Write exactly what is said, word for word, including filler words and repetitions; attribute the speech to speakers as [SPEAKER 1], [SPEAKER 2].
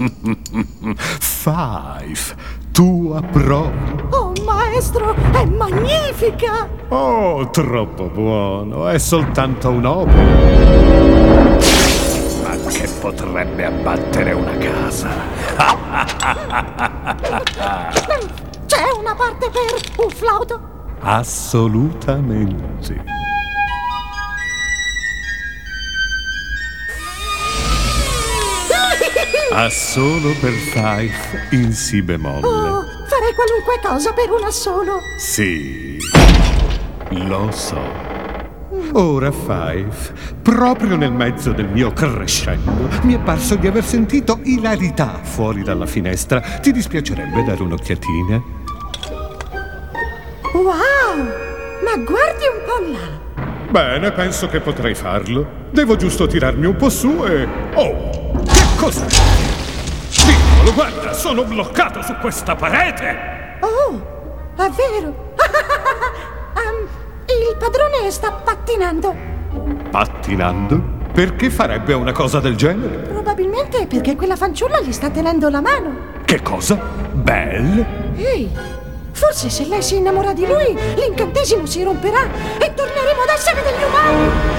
[SPEAKER 1] Five, tu approvi?
[SPEAKER 2] Oh, maestro, è magnifica!
[SPEAKER 1] Oh, troppo buono, è soltanto un'opera. Ma che potrebbe abbattere una casa?
[SPEAKER 2] C'è una parte per un flauto?
[SPEAKER 1] Assolutamente. Ha solo per Five in si bemolle.
[SPEAKER 2] Oh, farei qualunque cosa per un assolo.
[SPEAKER 1] Sì, lo so. Ora Five, proprio nel mezzo del mio crescendo, mi è parso di aver sentito ilarità fuori dalla finestra. Ti dispiacerebbe dare un'occhiatina?
[SPEAKER 2] Wow! Ma guardi un po' là.
[SPEAKER 1] Bene, penso che potrei farlo. Devo giusto tirarmi un po' su e... Oh! Che cos'è? Piccolo, guarda, sono bloccato su questa parete!
[SPEAKER 2] Oh, è vero! um, il padrone sta pattinando.
[SPEAKER 1] Pattinando? Perché farebbe una cosa del genere?
[SPEAKER 2] Probabilmente perché quella fanciulla gli sta tenendo la mano.
[SPEAKER 1] Che cosa? Belle?
[SPEAKER 2] Ehi, forse se lei si innamora di lui, l'incantesimo si romperà e torneremo ad essere degli umani!